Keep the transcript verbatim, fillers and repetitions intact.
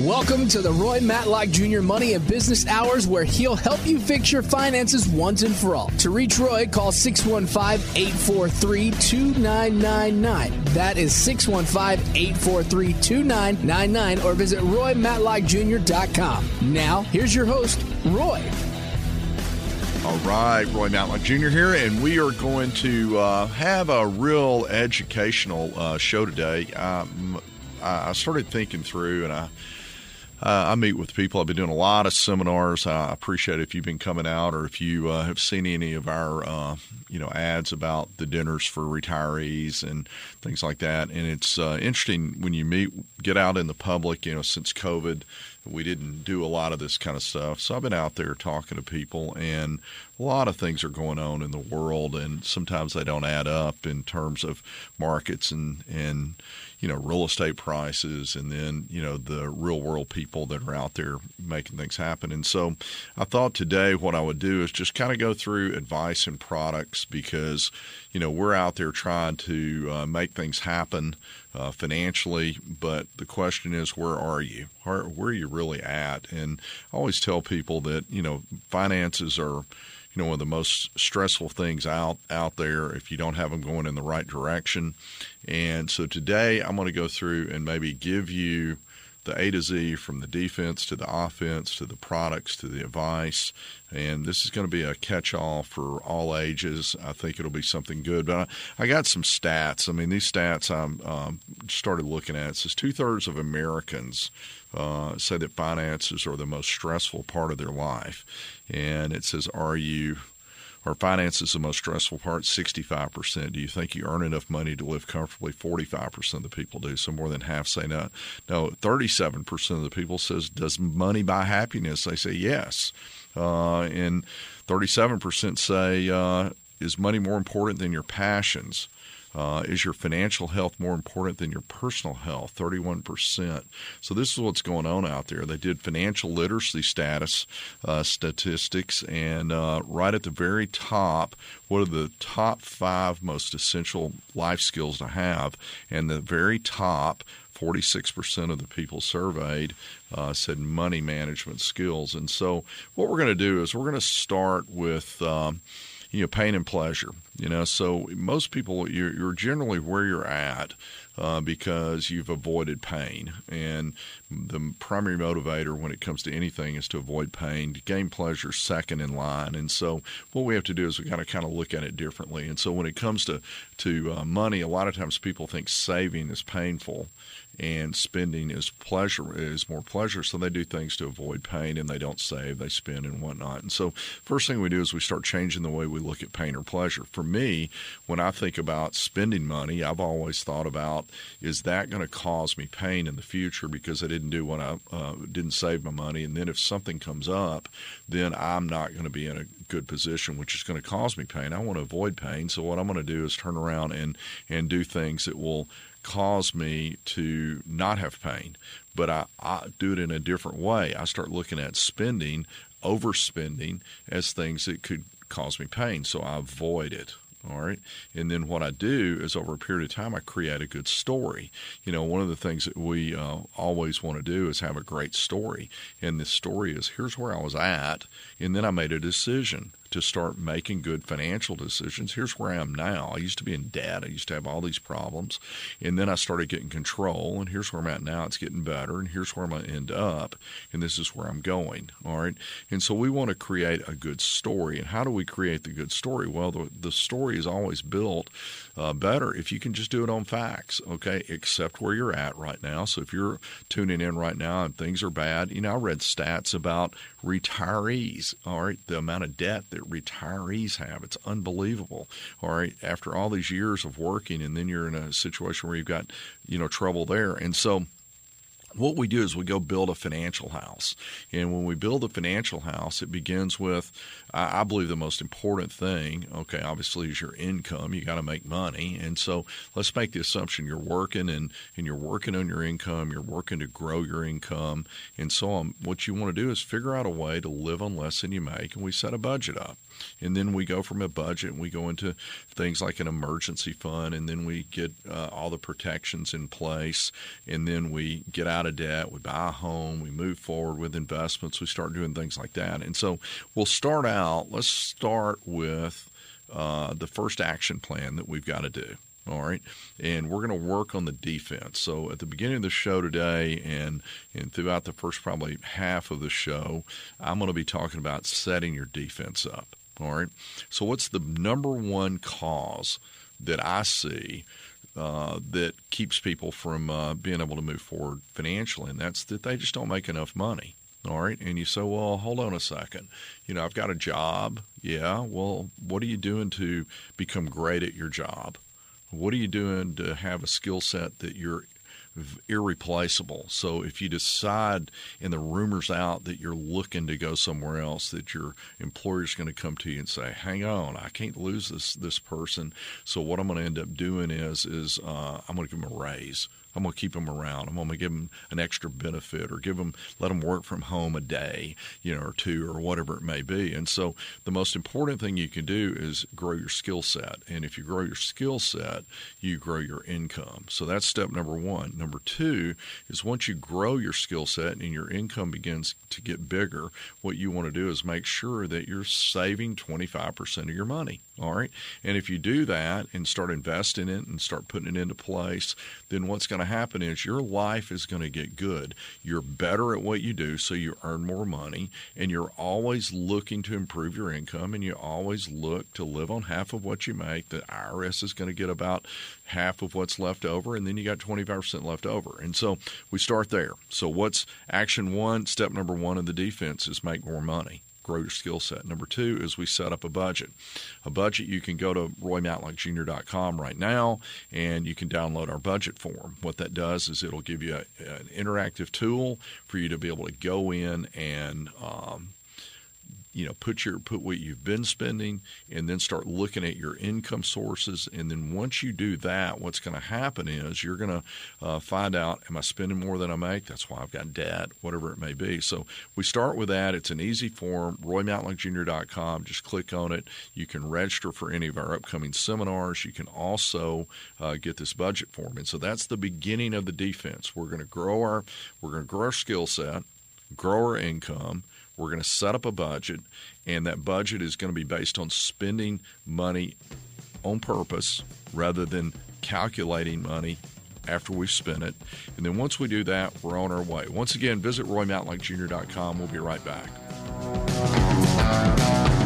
Welcome to the Roy Matlock Junior Money and Business Hours, where he'll help you fix your finances once and for all. To reach Roy, call six one five, eight four three, two nine nine nine. That is six one five, eight four three, two nine nine nine, or visit roy matlock junior dot com. Now, here's your host, Roy. All right, Roy Matlock Junior here, and we are going to uh, have a real educational uh, show today. Um, I started thinking through, and I Uh, I meet with people. I've been doing a lot of seminars. I appreciate it if you've been coming out or if you uh, have seen any of our, uh, you know, ads about the dinners for retirees and things like that. And it's uh, interesting when you meet, get out in the public. You know, since COVID, we didn't do a lot of this kind of stuff. So I've been out there talking to people, and a lot of things are going on in the world, and sometimes they don't add up in terms of markets and and. you know, real estate prices, and then, you know, the real world people that are out there making things happen. And so I thought today what I would do is just kind of go through advice and products, because, you know, we're out there trying to uh, make things happen uh, financially. But the question is, where are you? Where, where are you really at? And I always tell people that, you know, finances are, you know, one of the most stressful things out, out there if you don't have them going in the right direction. And so today I'm going to go through and maybe give you the A to Z, from the defense to the offense to the products to the advice. And this is going to be a catch-all for all ages. I think it'll be something good. But I, I got some stats. I mean, these stats I um, started looking at. It says two-thirds of Americans uh, say that finances are the most stressful part of their life. And it says, are you... Our finances the most stressful part, sixty-five percent. Do you think you earn enough money to live comfortably? forty-five percent of the people do. So more than half say no. No, thirty-seven percent of the people says, does money buy happiness? They say yes. Uh, and thirty-seven percent say, uh, is money more important than your passions? Uh, is your financial health more important than your personal health? thirty-one percent. So this is what's going on out there. They did financial literacy status uh, statistics, and uh, right at the very top, what are the top five most essential life skills to have? And the very top, forty-six percent of the people surveyed uh, said money management skills. And so what we're going to do is we're going to start with um, you know, pain and pleasure. You know, so most people, you're, you're generally where you're at uh, because you've avoided pain. And the primary motivator when it comes to anything is to avoid pain. To gain pleasure second in line. And so what we have to do is we got to kind of look at it differently. And so when it comes to, to uh, money, a lot of times people think saving is painful and spending is pleasure, is more pleasure. So they do things to avoid pain, and they don't save, they spend and whatnot. And so first thing we do is we start changing the way we look at pain or pleasure. For me, when I think about spending money, I've always thought about, is that going to cause me pain in the future because I didn't do what I uh, didn't save my money? And then if something comes up, then I'm not going to be in a good position, which is going to cause me pain. I want to avoid pain. So what I'm going to do is turn around and, and do things that will cause me to not have pain. But I, I do it in a different way. I start looking at spending, overspending, as things that could cause me pain. So I avoid it. All right. And then what I do is over a period of time, I create a good story. You know, one of the things that we uh, always want to do is have a great story. And this story is, here's where I was at, and then I made a decision to start making good financial decisions. Here's where I am now. I used to be in debt. I used to have all these problems. And then I started getting control, and here's where I'm at now. It's getting better, and here's where I'm going to end up, and this is where I'm going. All right? And so we want to create a good story. And how do we create the good story? Well, the, the story is always built uh, better if you can just do it on facts, okay, accept where you're at right now. So if you're tuning in right now and things are bad, you know, I read stats about retirees, all right, the amount of debt that retirees have. It's unbelievable, all right, after all these years of working, and then you're in a situation where you've got, you know, trouble there. And so what we do is we go build a financial house. And when we build a financial house, it begins with, I believe the most important thing, okay, obviously is your income. You got to make money. And so let's make the assumption you're working and, and you're working on your income. You're working to grow your income and so on. What you want to do is figure out a way to live on less than you make, and we set a budget up. And then we go from a budget and we go into things like an emergency fund, and then we get uh, all the protections in place, and then we get out of debt, we buy a home, we move forward with investments, we start doing things like that. And so we'll start out, let's start with uh, the first action plan that we've got to do. All right, and we're going to work on the defense. So at the beginning of the show today and, and throughout the first probably half of the show, I'm going to be talking about setting your defense up. All right, so what's the number one cause that I see uh, that keeps people from uh, being able to move forward financially? And that's that they just don't make enough money. All right, and you say, well, hold on a second. You know, I've got a job. Yeah, well, what are you doing to become great at your job? What are you doing to have a skill set that you're irreplaceable? So if you decide and the rumor's out that you're looking to go somewhere else, that your employer's going to come to you and say, hang on, I can't lose this this person. So what I'm going to end up doing is, is uh, I'm going to give them a raise. I'm going to keep them around. I'm going to give them an extra benefit or give them, let them work from home a day, you know, or two or whatever it may be. And so the most important thing you can do is grow your skill set. And if you grow your skill set, you grow your income. So that's step number one. Number two is once you grow your skill set and your income begins to get bigger, what you want to do is make sure that you're saving twenty-five percent of your money. All right. And if you do that and start investing in it and start putting it into place, then what's going to happen is your life is going to get good. You're better at what you do, so you earn more money, and you're always looking to improve your income, and you always look to live on half of what you make. The I R S is going to get about half of what's left over, and then you got twenty-five percent left over. And so we start there. So what's action one? Step number one of the defense is make more money. Grow your skill set. Number two is we set up a budget. A budget, you can go to roy matlock junior dot com right now, and you can download our budget form. What that does is it'll give you a, an interactive tool for you to be able to go in and um, you know, put your put what you've been spending, and then start looking at your income sources. And then once you do that, what's going to happen is you're going to uh, find out, am I spending more than I make? That's why I've got debt, whatever it may be. So we start with that. It's an easy form, roy matlock junior dot com. Just click on it. You can register for any of our upcoming seminars. You can also uh, get this budget form. And so that's the beginning of the defense. We're going to grow our we're going to grow our skill set, grow our income. We're going to set up a budget, and that budget is going to be based on spending money on purpose rather than calculating money after we've spent it. And then once we do that, we're on our way. Once again, visit roy matlock junior dot com. We'll be right back.